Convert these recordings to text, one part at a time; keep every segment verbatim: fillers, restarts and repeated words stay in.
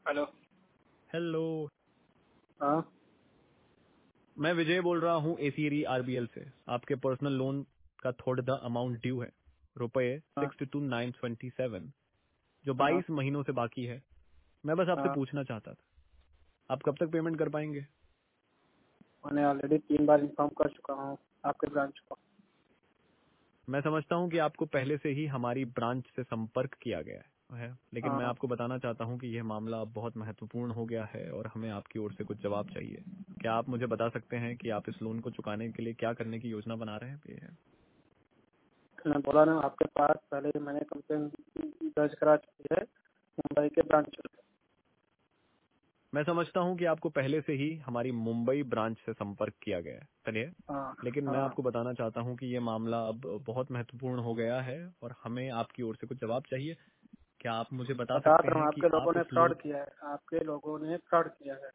Hello. Hello. हाँ मैं विजय बोल रहा हूँ एसीरी आरबीएल से। आपके पर्सनल लोन का थोड़ा द अमाउंट ड्यू है, रुपए हाँ sixty two nine twenty seven, जो हाँ बाईस महीनों से बाकी है। मैं बस आपसे हाँ। पूछना चाहता था, आप कब तक पेमेंट कर पाएंगे? मैंने ऑलरेडी तीन बार इन्फॉर्म कर चुका हूँ आपके ब्रांच को। मैं समझता हूँ कि आपको पहले से ही हमारी ब्रांच से संपर्क किया गया है, लेकिन मैं हाँ आपको बताना चाहता हूँ कि यह मामला अब बहुत महत्वपूर्ण हो गया है और हमें आपकी ओर से कुछ जवाब चाहिए। क्या आप मुझे बता सकते हैं कि आप इस लोन को चुकाने के लिए क्या करने की योजना बना रहे हैं? मैं बोला ना आपके पास पहले ही मैंने कंप्लेन दर्ज करा चुकी है मुंबई के ब्रांच में। मैं समझता हूं कि आपको पहले से ही हमारी मुंबई ब्रांच से संपर्क किया गया है, चलिए, हाँ लेकिन मैं हाँ। आपको बताना चाहता हूं कि ये मामला अब बहुत महत्वपूर्ण हो गया है और हमें आपकी ओर से कुछ जवाब चाहिए। क्या आप मुझे बता बता सकते तो हैं रहा हूँ कि आपके लोगों आप ने इस फ्रॉड लोन... किया है। आपके लोगों ने फ्रॉड किया है।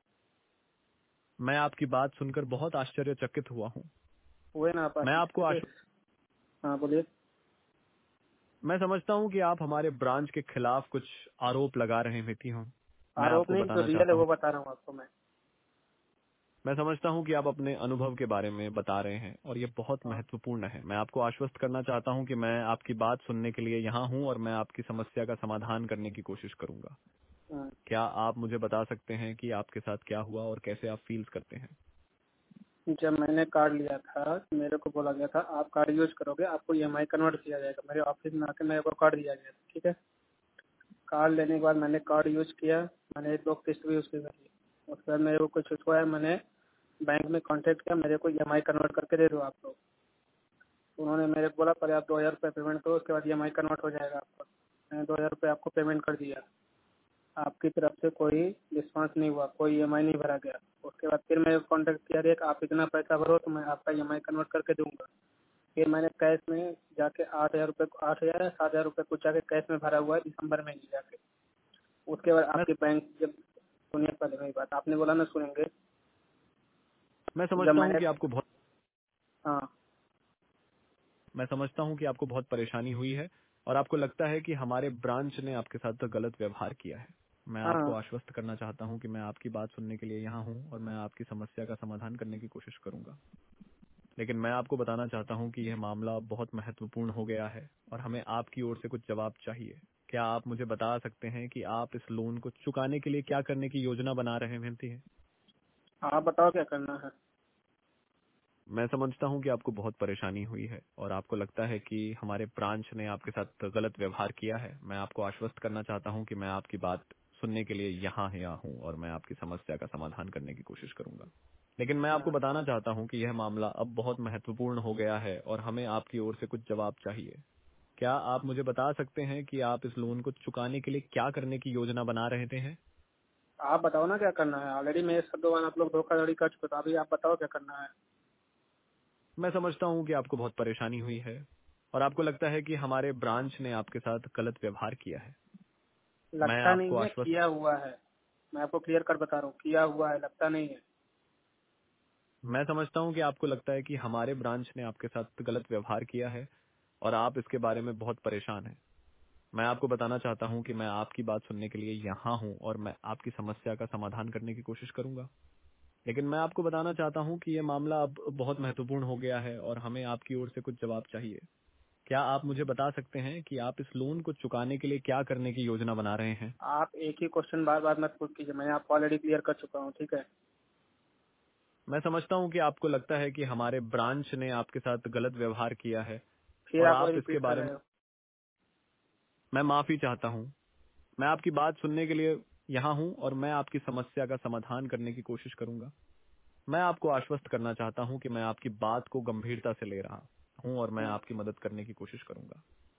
मैं आपकी बात सुनकर बहुत आश्चर्यचकित हुआ हूँ। हुए ना आप मैं आपको आश्चर्य आश... से? हाँ बोलिए। मैं समझता हूँ कि आप हमारे ब्रांच के खिलाफ कुछ आरोप लगा रहे व्यक्ति हो। मैं आरोप आपको नहीं, जो बताना रियल चाहता है हूँ वो बता रहा हूँ आपको मैं। मैं समझता हूं कि आप अपने अनुभव के बारे में बता रहे हैं और ये बहुत हाँ महत्वपूर्ण है। मैं आपको आश्वस्त करना चाहता हूं कि मैं आपकी बात सुनने के लिए यहाँ हूं और मैं आपकी समस्या का समाधान करने की कोशिश करूंगा। हाँ। क्या आप मुझे बता सकते हैं कि आपके साथ क्या हुआ और कैसे आप फील करते हैं? जब मैंने कार्ड लिया था मेरे को बोला गया था आप कार्ड यूज करोगे, आपको ई एम आई कन्वर्ट किया जाएगा। मेरे ऑफिस में आके मेरे को कार्ड दिया गया था, ठीक है। कार्ड लेने के बाद मैंने कार्ड यूज किया, मैंने एक दो किस्त भी उसकी भरी। उसके बाद मेरे को कुछ हुआ है, मैंने बैंक में कांटेक्ट किया, मेरे को ई एम आई कन्वर्ट करके दे दो आप लोग। उन्होंने मेरे को बोला पहले आप दो हज़ार रुपये पेमेंट करो, उसके बाद ई एम आई कन्वर्ट हो जाएगा आपका। मैंने दो हज़ार रुपये आपको पेमेंट कर दिया। आपकी तरफ से कोई रिस्पॉन्स नहीं हुआ, कोई ई एम आई नहीं भरा गया। उसके बाद फिर मेरे को कॉन्टेक्ट किया, देख आप इतना पैसा भरो तो मैं आपका ई एम आई कन्वर्ट करके दूंगा। फिर मैंने कैश में जाके आठ हज़ार रुपये आठ हज़ार या सात हज़ार रुपये कुछ जाके कैश में भरा हुआ है दिसंबर में ही जाके। उसके बाद मैं आपके बैंक जब... सुनिए पहले मेरी बात, आपने बोला ना सुनेंगे। मैं जब समझता हूं मैंने... कि आपको बहुत हाँ मैं समझता हूं कि आपको बहुत परेशानी हुई है और आपको लगता है कि हमारे ब्रांच ने आपके साथ तो गलत व्यवहार किया है। मैं आपको हाँ आश्वस्त करना चाहता हूं कि मैं आपकी बात सुनने के लिए यहाँ हूँ और मैं आपकी समस्या का समाधान करने की कोशिश करूंगा, लेकिन मैं आपको बताना चाहता हूं कि यह मामला अब बहुत महत्वपूर्ण हो गया है और हमें आपकी ओर से कुछ जवाब चाहिए। क्या आप मुझे बता सकते हैं कि आप इस लोन को चुकाने के लिए क्या करने की योजना बना रहे हैं? आप बताओ क्या करना है। मैं समझता हूं कि आपको बहुत परेशानी हुई है और आपको लगता है कि हमारे ब्रांच ने आपके साथ गलत व्यवहार किया है। मैं आपको आश्वस्त करना चाहता हूं कि मैं आपकी बात सुनने के लिए यहाँ यहाँ हूँ और मैं आपकी समस्या का समाधान करने की कोशिश करूंगा, लेकिन मैं आपको हाँ, बताना चाहता हूं कि यह मामला अब बहुत महत्वपूर्ण हो गया है और हमें आपकी ओर से कुछ जवाब चाहिए। क्या आप मुझे बता सकते हैं कि आप इस लोन को चुकाने के लिए क्या करने की योजना बना रहे हैं? आप बताओ ना क्या करना है। ऑलरेडी मेरे साथ दो बार आप लोग धोखाधड़ी कर चुके, तो अभी आप बताओ क्या करना है। मैं समझता हूं कि आपको बहुत परेशानी हुई है और आपको लगता है कि हमारे ब्रांच ने आपके साथ गलत व्यवहार किया है। मैं लगता आपको नहीं है, आश्वस्त किया हुआ है। मैं आपको क्लियर कर बता रहा हूँ, किया हुआ है, लगता नहीं है। मैं समझता हूं कि आपको लगता है कि हमारे ब्रांच ने आपके साथ गलत व्यवहार किया है और आप इसके बारे में बहुत परेशान हैं। मैं आपको बताना चाहता हूं कि मैं आपकी बात सुनने के लिए यहाँ हूं और मैं आपकी समस्या का समाधान करने की कोशिश करूंगा, लेकिन मैं आपको बताना चाहता हूं कि यह मामला अब बहुत महत्वपूर्ण हो गया है और हमें आपकी ओर से कुछ जवाब चाहिए। क्या आप मुझे बता सकते हैं कि आप इस लोन को चुकाने के लिए क्या करने की योजना बना रहे हैं? आप एक ही क्वेश्चन बार बार मत पूछ कीजिए, मैंने आपको ऑलरेडी क्लियर कर चुका हूँ, ठीक है। मैं समझता हूं कि आपको लगता है कि हमारे ब्रांच ने आपके साथ गलत व्यवहार किया है फिर और आप वही आप इसके रिपीट कर बारे रहे में... हो। मैं माफी चाहता हूं। मैं आपकी बात सुनने के लिए यहाँ हूं और मैं आपकी समस्या का समाधान करने की कोशिश करूंगा। मैं आपको आश्वस्त करना चाहता हूं कि मैं आपकी बात को गंभीरता से ले रहा हूं और मैं आपकी मदद करने की कोशिश करूंगा।